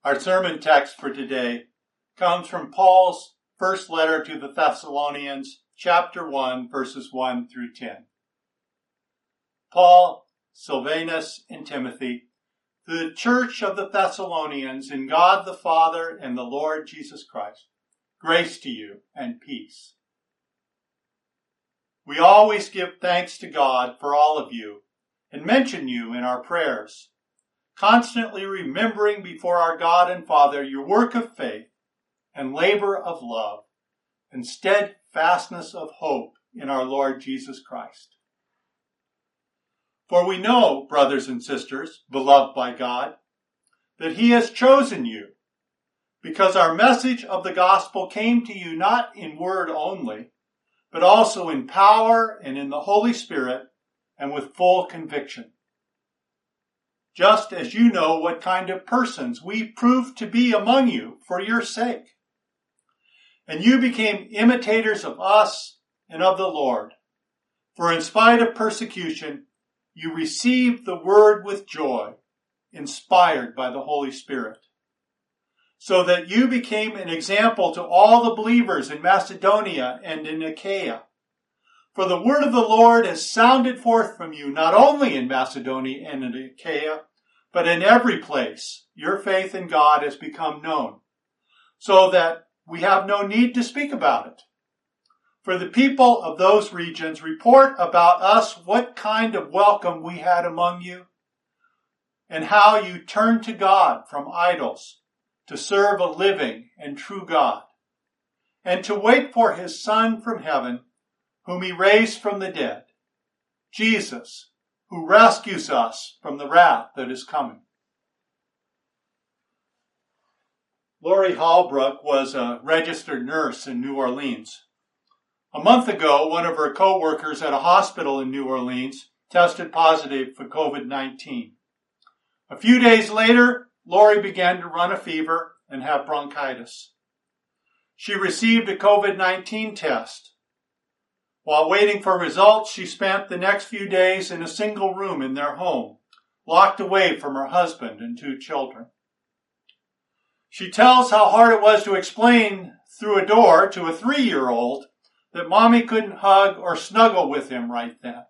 Our sermon text for today comes from Paul's first letter to the Thessalonians, chapter 1, verses 1 through 10. Paul, Silvanus, and Timothy, to the church of the Thessalonians in God the Father and the Lord Jesus Christ, grace to you and peace. We always give thanks to God for all of you and mention you in our prayers, constantly remembering before our God and Father your work of faith and labor of love and steadfastness of hope in our Lord Jesus Christ. For we know, brothers and sisters, beloved by God, that He has chosen you, because our message of the gospel came to you not in word only, but also in power and in the Holy Spirit and with full conviction. Just as you know what kind of persons we proved to be among you for your sake. And you became imitators of us and of the Lord. For in spite of persecution, you received the word with joy, inspired by the Holy Spirit, so that you became an example to all the believers in Macedonia and in Achaia. For the word of the Lord has sounded forth from you, not only in Macedonia and in Achaia, but in every place. Your faith in God has become known, so that we have no need to speak about it. For the people of those regions report about us what kind of welcome we had among you, and how you turned to God from idols to serve a living and true God, and to wait for His Son from heaven, whom He raised from the dead, Jesus, who rescues us from the wrath that is coming. Lori Hallbrook was a registered nurse in New Orleans. A month ago, one of her co-workers at a hospital in New Orleans tested positive for COVID-19. A few days later, Lori began to run a fever and have bronchitis. She received a COVID-19 test. While waiting for results, she spent the next few days in a single room in their home, locked away from her husband and 2 children. She tells how hard it was to explain through a door to a 3-year-old that mommy couldn't hug or snuggle with him right then.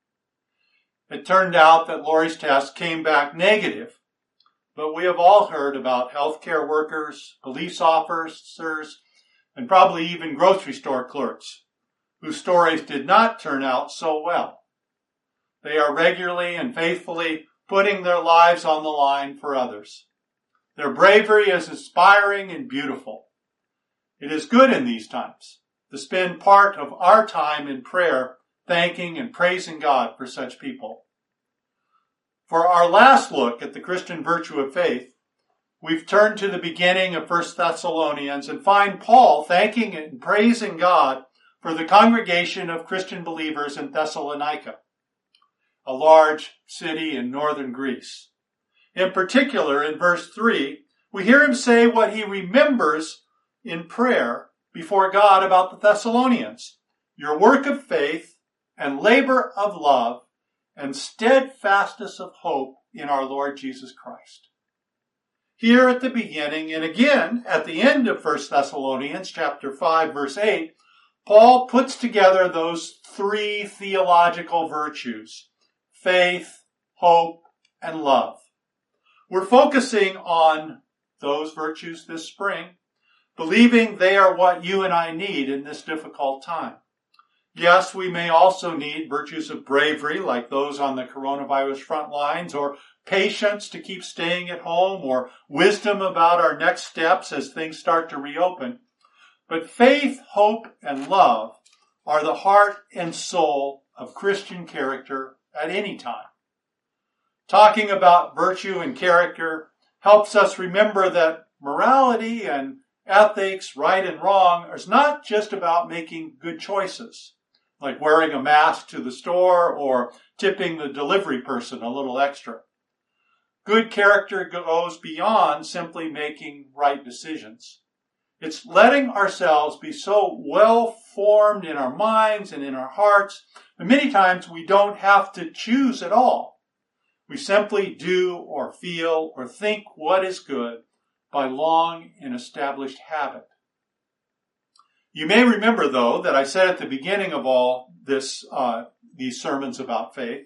It turned out that Lori's test came back negative, but we have all heard about healthcare workers, police officers, and probably even grocery store clerks whose stories did not turn out so well. They are regularly and faithfully putting their lives on the line for others. Their bravery is inspiring and beautiful. It is good in these times to spend part of our time in prayer, thanking and praising God for such people. For our last look at the Christian virtue of faith, we've turned to the beginning of 1 Thessalonians and find Paul thanking and praising God for the congregation of Christian believers in Thessalonica, a large city in northern Greece. In particular, in verse 3, we hear him say what he remembers in prayer before God about the Thessalonians: your work of faith and labor of love and steadfastness of hope in our Lord Jesus Christ. Here at the beginning and again at the end of 1 Thessalonians chapter 5, verse 8, Paul puts together those 3 theological virtues: faith, hope, and love. We're focusing on those virtues this spring, believing they are what you and I need in this difficult time. Yes, we may also need virtues of bravery like those on the coronavirus front lines, or patience to keep staying at home, or wisdom about our next steps as things start to reopen. But faith, hope, and love are the heart and soul of Christian character at any time. Talking about virtue and character helps us remember that morality and ethics, right and wrong, is not just about making good choices, like wearing a mask to the store or tipping the delivery person a little extra. Good character goes beyond simply making right decisions. It's letting ourselves be so well formed in our minds and in our hearts that many times we don't have to choose at all. We simply do or feel or think what is good by long and established habit. You may remember, though, that I said at the beginning of all these sermons about faith,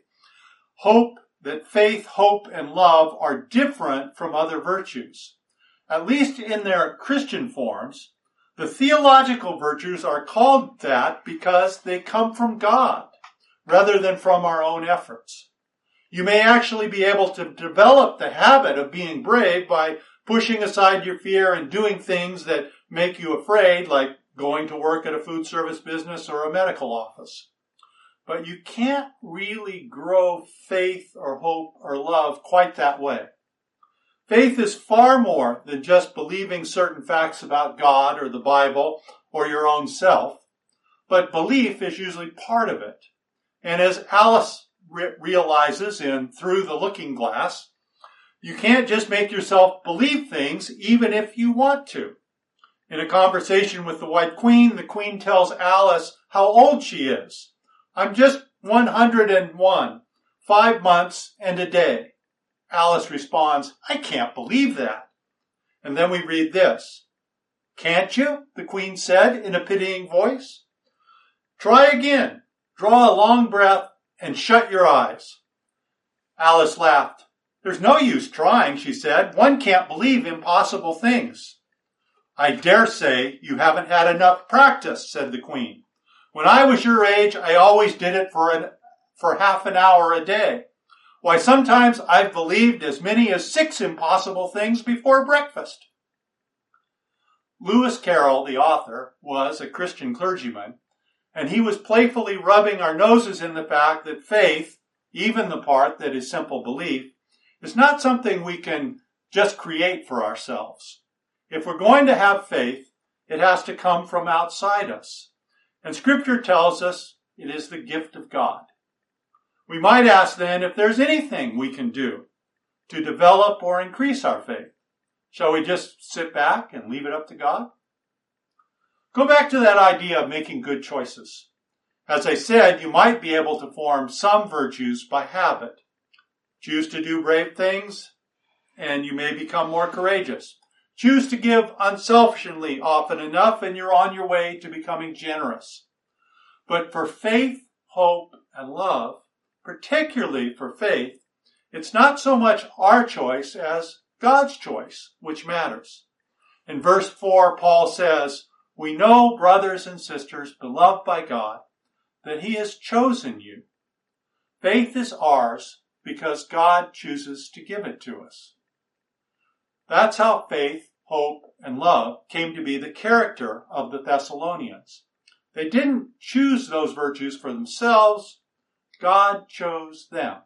that faith, hope, and love are different from other virtues. At least in their Christian forms, the theological virtues are called that because they come from God rather than from our own efforts. You may actually be able to develop the habit of being brave by pushing aside your fear and doing things that make you afraid, like going to work at a food service business or a medical office. But you can't really grow faith or hope or love quite that way. Faith is far more than just believing certain facts about God or the Bible or your own self, but belief is usually part of it. And as Alice realizes in Through the Looking Glass, you can't just make yourself believe things even if you want to. In a conversation with the White Queen, the Queen tells Alice how old she is. "I'm just 101, 5 months and a day." Alice responds, "I can't believe that." And then we read this. "Can't you?" the Queen said in a pitying voice. "Try again. Draw a long breath and shut your eyes." Alice laughed. "There's no use trying," she said. "One can't believe impossible things." "I dare say you haven't had enough practice," said the Queen. "When I was your age, I always did it for half an hour a day. Why, sometimes I've believed as many as 6 impossible things before breakfast." Lewis Carroll, the author, was a Christian clergyman, and he was playfully rubbing our noses in the fact that faith, even the part that is simple belief, is not something we can just create for ourselves. If we're going to have faith, it has to come from outside us. And Scripture tells us it is the gift of God. We might ask then if there's anything we can do to develop or increase our faith. Shall we just sit back and leave it up to God? Go back to that idea of making good choices. As I said, you might be able to form some virtues by habit. Choose to do brave things, and you may become more courageous. Choose to give unselfishly often enough, and you're on your way to becoming generous. But for faith, hope, and love, particularly for faith, it's not so much our choice as God's choice which matters. In verse 4, Paul says, "We know, brothers and sisters, beloved by God, that He has chosen you. Faith is ours because God chooses to give it to us." That's how faith, hope, and love came to be the character of the Thessalonians. They didn't choose those virtues for themselves. God chose them.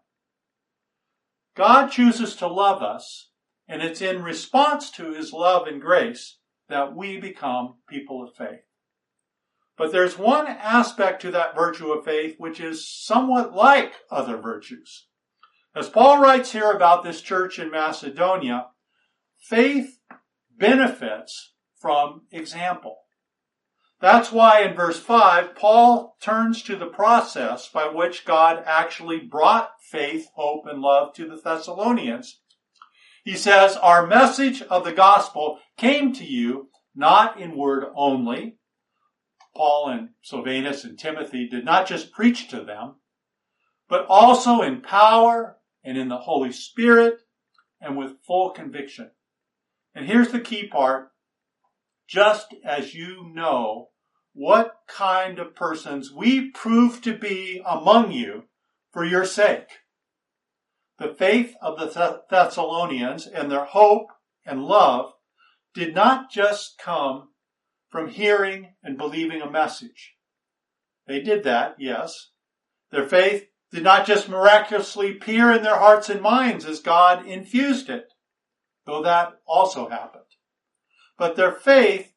God chooses to love us, and it's in response to His love and grace that we become people of faith. But there's one aspect to that virtue of faith which is somewhat like other virtues. As Paul writes here about this church in Macedonia, faith benefits from example. That's why in verse 5, Paul turns to the process by which God actually brought faith, hope, and love to the Thessalonians. He says, "Our message of the gospel came to you not in word only." Paul and Silvanus and Timothy did not just preach to them, but also in power and in the Holy Spirit and with full conviction. And here's the key part. Just as you know what kind of persons we prove to be among you for your sake. The faith of the Thessalonians and their hope and love did not just come from hearing and believing a message. They did that, yes. Their faith did not just miraculously appear in their hearts and minds as God infused it, though that also happened. But their faith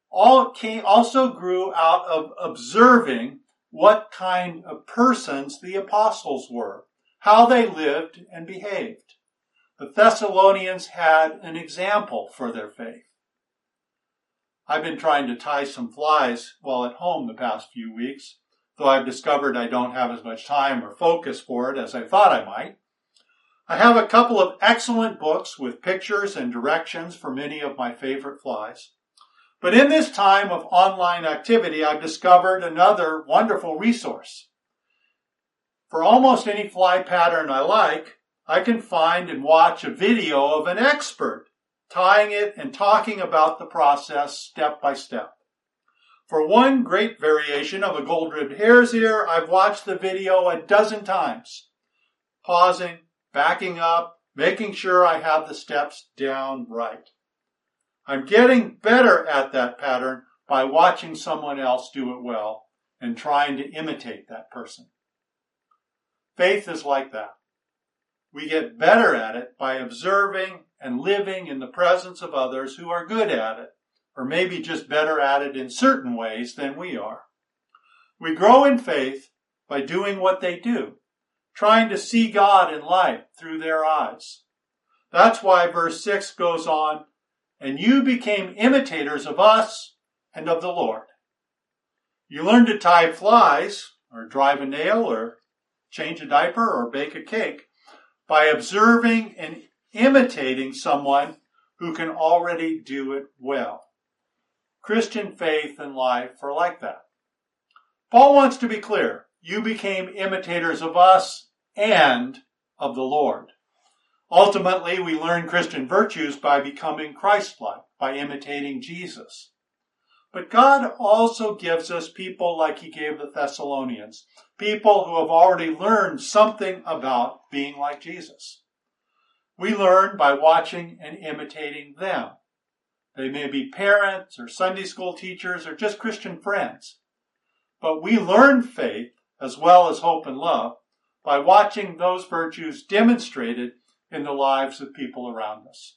also grew out of observing what kind of persons the apostles were, how they lived and behaved. The Thessalonians had an example for their faith. I've been trying to tie some flies while at home the past few weeks, though I've discovered I don't have as much time or focus for it as I thought I might. I have a couple of excellent books with pictures and directions for many of my favorite flies. But in this time of online activity, I've discovered another wonderful resource. For almost any fly pattern I like, I can find and watch a video of an expert tying it and talking about the process step by step. For one great variation of a gold-ribbed hare's ear, I've watched the video a dozen times, pausing, backing up, making sure I have the steps down right. I'm getting better at that pattern by watching someone else do it well and trying to imitate that person. Faith is like that. We get better at it by observing and living in the presence of others who are good at it, or maybe just better at it in certain ways than we are. We grow in faith by doing what they do, trying to see God in life through their eyes. That's why verse 6 goes on, and you became imitators of us and of the Lord. You learned to tie flies, or drive a nail, or change a diaper, or bake a cake by observing and imitating someone who can already do it well. Christian faith and life are like that. Paul wants to be clear. You became imitators of us and of the Lord. Ultimately, we learn Christian virtues by becoming Christ-like, by imitating Jesus. But God also gives us people like he gave the Thessalonians, people who have already learned something about being like Jesus. We learn by watching and imitating them. They may be parents or Sunday school teachers or just Christian friends. But we learn faith as well as hope and love by watching those virtues demonstrated in the lives of people around us.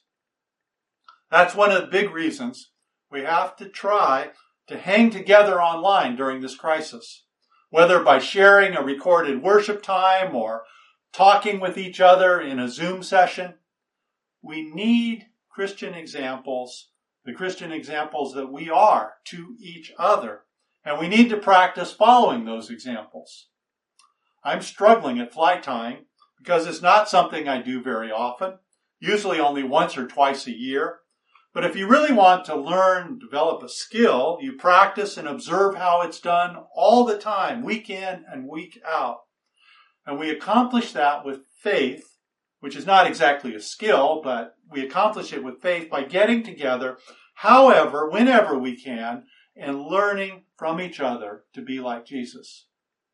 That's one of the big reasons we have to try to hang together online during this crisis, whether by sharing a recorded worship time or talking with each other in a Zoom session. We need Christian examples, the Christian examples that we are to each other, and we need to practice following those examples. I'm struggling at fly tying because it's not something I do very often, usually only once or twice a year. But if you really want to learn, develop a skill, you practice and observe how it's done all the time, week in and week out. And we accomplish that with faith, which is not exactly a skill, but we accomplish it with faith by getting together, however, whenever we can, and learning from each other to be like Jesus.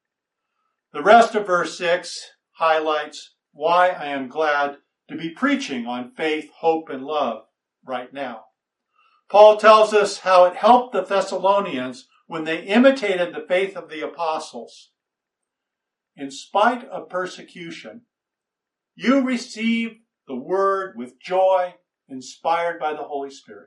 The rest of verse 6 highlights why I am glad to be preaching on faith, hope, and love right now. Paul tells us how it helped the Thessalonians when they imitated the faith of the apostles. In spite of persecution, you received the word with joy, inspired by the Holy Spirit.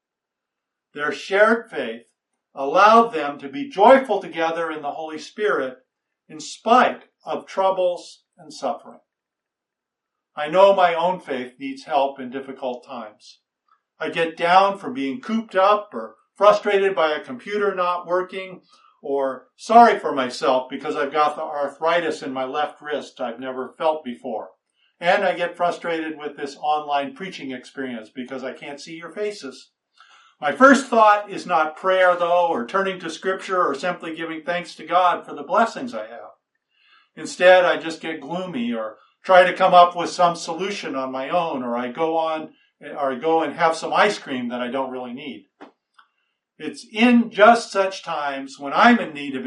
Their shared faith allowed them to be joyful together in the Holy Spirit in spite of troubles and suffering. I know my own faith needs help in difficult times. I get down from being cooped up or frustrated by a computer not working or sorry for myself because I've got the arthritis in my left wrist I've never felt before. And I get frustrated with this online preaching experience because I can't see your faces. My first thought is not prayer, though, or turning to Scripture or simply giving thanks to God for the blessings I have. Instead, I just get gloomy or try to come up with some solution on my own, or I go and have some ice cream that I don't really need. It's in just such times when I'm in need of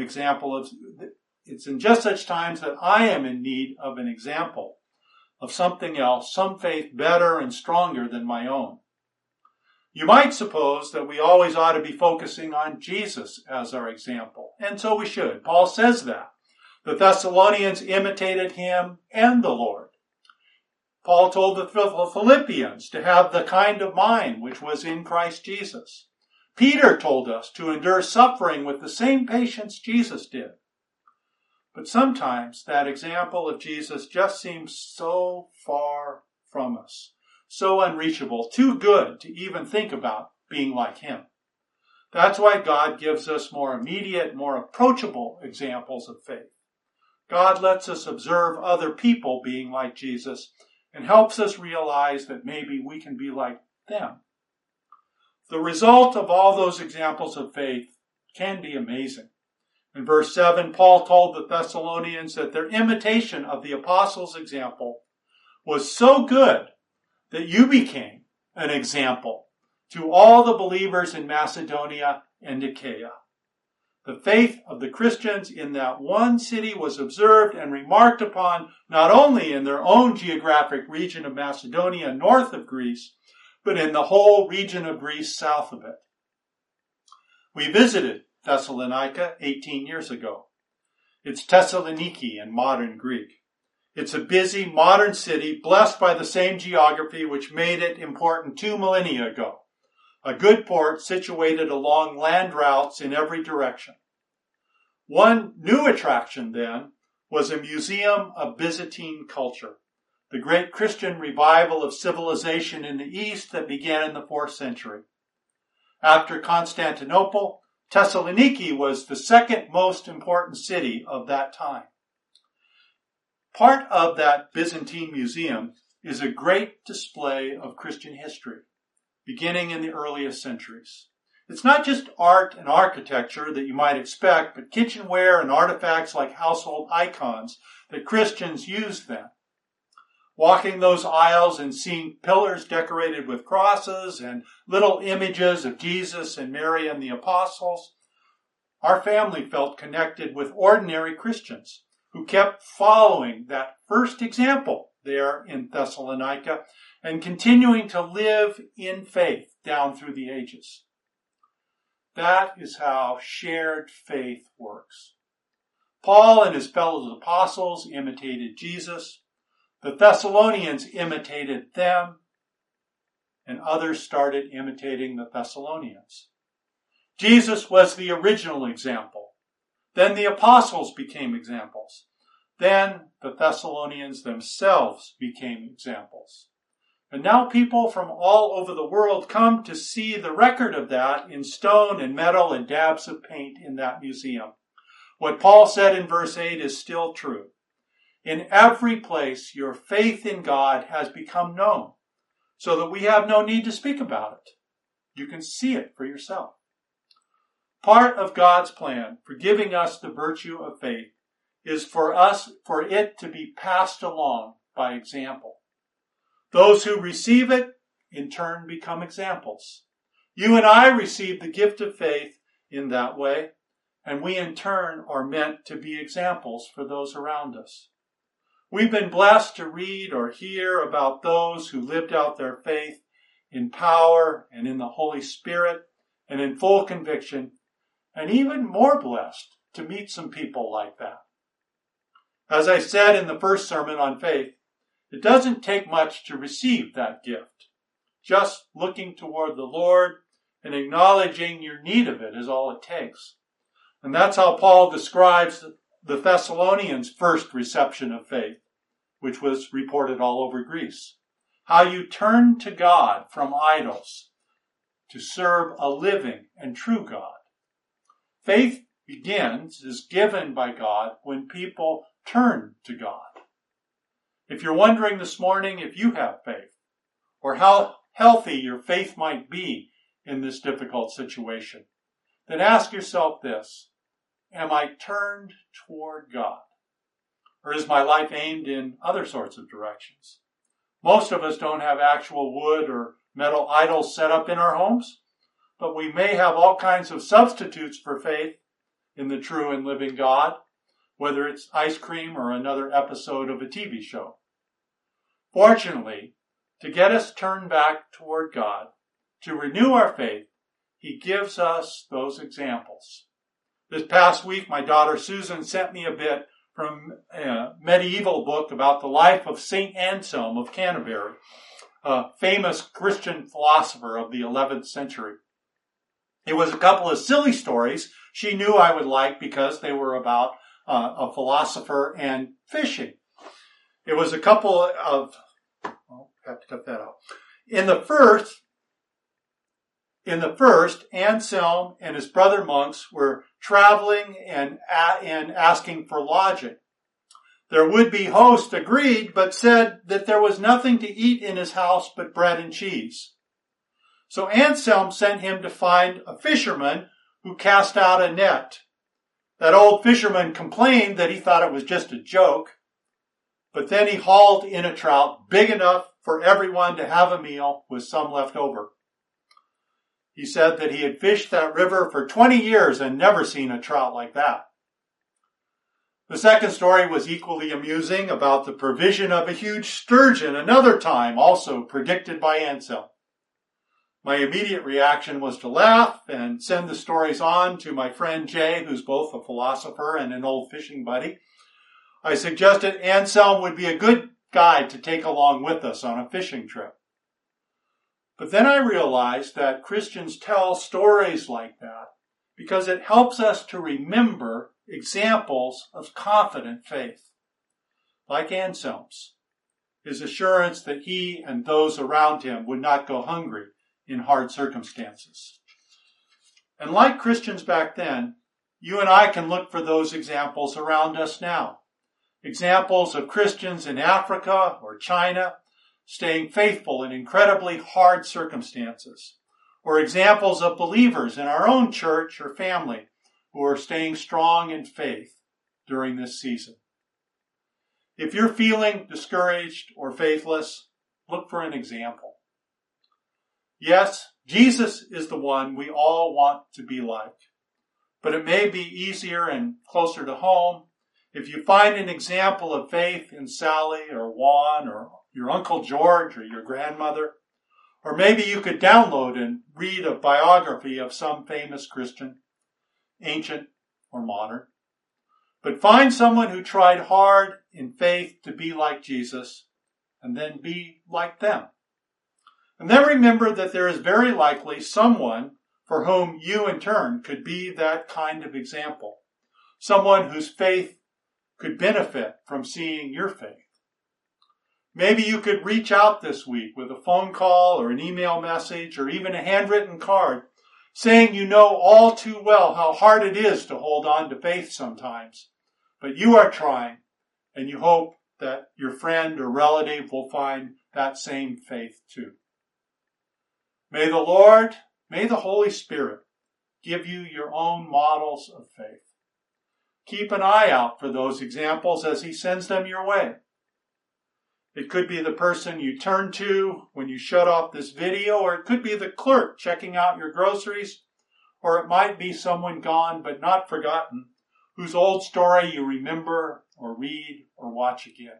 it's in just such times that I am in need of an example of something else, some faith better and stronger than my own. You might suppose that we always ought to be focusing on Jesus as our example, and so we should. Paul says that. The Thessalonians imitated him and the Lord. Paul told the Philippians to have the kind of mind which was in Christ Jesus. Peter told us to endure suffering with the same patience Jesus did. But sometimes that example of Jesus just seems so far from us, so unreachable, too good to even think about being like him. That's why God gives us more immediate, more approachable examples of faith. God lets us observe other people being like Jesus and helps us realize that maybe we can be like them. The result of all those examples of faith can be amazing. In verse 7, Paul told the Thessalonians that their imitation of the apostles' example was so good that you became an example to all the believers in Macedonia and Achaia. The faith of the Christians in that one city was observed and remarked upon not only in their own geographic region of Macedonia north of Greece, but in the whole region of Greece south of it. We visited Thessalonica 18 years ago. It's Thessaloniki in modern Greek. It's a busy modern city blessed by the same geography which made it important 2 millennia ago. A good port situated along land routes in every direction. One new attraction then was a museum of Byzantine culture, the great Christian revival of civilization in the East that began in the 4th century. After Constantinople, Thessaloniki was the second most important city of that time. Part of that Byzantine museum is a great display of Christian history, beginning in the earliest centuries. It's not just art and architecture that you might expect, but kitchenware and artifacts like household icons that Christians used then. Walking those aisles and seeing pillars decorated with crosses and little images of Jesus and Mary and the apostles, our family felt connected with ordinary Christians who kept following that first example there in Thessalonica and continuing to live in faith down through the ages. That is how shared faith works. Paul and his fellow apostles imitated Jesus. The Thessalonians imitated them, and others started imitating the Thessalonians. Jesus was the original example. Then the apostles became examples. Then the Thessalonians themselves became examples. And now people from all over the world come to see the record of that in stone and metal and dabs of paint in that museum. What Paul said in verse 8 is still true. In every place, your faith in God has become known, so that we have no need to speak about it. You can see it for yourself. Part of God's plan for giving us the virtue of faith is for it to be passed along by example. Those who receive it, in turn, become examples. You and I receive the gift of faith in that way, and we in turn are meant to be examples for those around us. We've been blessed to read or hear about those who lived out their faith in power and in the Holy Spirit and in full conviction, and even more blessed to meet some people like that. As I said in the first sermon on faith, it doesn't take much to receive that gift. Just looking toward the Lord and acknowledging your need of it is all it takes. And that's how Paul describes the Thessalonians' first reception of faith, which was reported all over Greece. How you turn to God from idols to serve a living and true God. Faith is given by God when people turn to God. If you're wondering this morning if you have faith, or how healthy your faith might be in this difficult situation, then ask yourself this: am I turned toward God? Or is my life aimed in other sorts of directions? Most of us don't have actual wood or metal idols set up in our homes, but we may have all kinds of substitutes for faith in the true and living God, whether it's ice cream or another episode of a TV show. Fortunately, to get us turned back toward God, to renew our faith, He gives us those examples. This past week, my daughter Susan sent me a bit from a medieval book about the life of St. Anselm of Canterbury, a famous Christian philosopher of the 11th century. It was a couple of silly stories she knew I would like because they were about a philosopher and fishing. It was a couple of, have to cut that out. In the first, Anselm and his brother monks were traveling and asking for lodging. Their would-be host agreed, but said that there was nothing to eat in his house but bread and cheese. So Anselm sent him to find a fisherman who cast out a net. That old fisherman complained that he thought it was just a joke, but then he hauled in a trout big enough for everyone to have a meal with some left over. He said that he had fished that river for 20 years and never seen a trout like that. The second story was equally amusing, about the provision of a huge sturgeon, another time also predicted by Anselm. My immediate reaction was to laugh and send the stories on to my friend Jay, who's both a philosopher and an old fishing buddy. I suggested Anselm would be a good guide to take along with us on a fishing trip. But then I realized that Christians tell stories like that because it helps us to remember examples of confident faith, like Anselm's, his assurance that he and those around him would not go hungry in hard circumstances. And like Christians back then, you and I can look for those examples around us now. Examples of Christians in Africa or China staying faithful in incredibly hard circumstances, or examples of believers in our own church or family who are staying strong in faith during this season. If you're feeling discouraged or faithless, look for an example. Yes, Jesus is the one we all want to be like, but it may be easier and closer to home if you find an example of faith in Sally or Juan or your Uncle George or your grandmother, or maybe you could download and read a biography of some famous Christian, ancient or modern. But find someone who tried hard in faith to be like Jesus and then be like them. And then remember that there is very likely someone for whom you in turn could be that kind of example. Someone whose faith could benefit from seeing your faith. Maybe you could reach out this week with a phone call or an email message or even a handwritten card saying you know all too well how hard it is to hold on to faith sometimes, but you are trying and you hope that your friend or relative will find that same faith too. May the Lord, may the Holy Spirit give you your own models of faith. Keep an eye out for those examples as He sends them your way. It could be the person you turn to when you shut off this video, or it could be the clerk checking out your groceries, or it might be someone gone but not forgotten, whose old story you remember or read or watch again.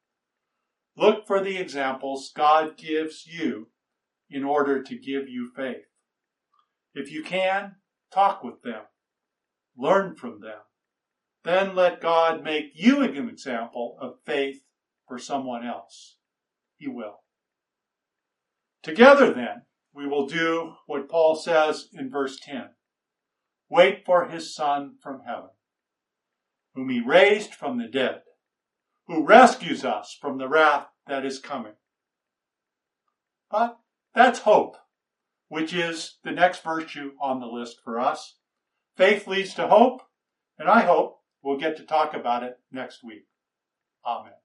Look for the examples God gives you in order to give you faith. If you can, talk with them. Learn from them. Then let God make you an example of faith for someone else. He will. Together then, we will do what Paul says in verse 10. Wait for His Son from heaven, whom He raised from the dead, who rescues us from the wrath that is coming. But that's hope, which is the next virtue on the list for us. Faith leads to hope, and I hope we'll get to talk about it next week. Amen.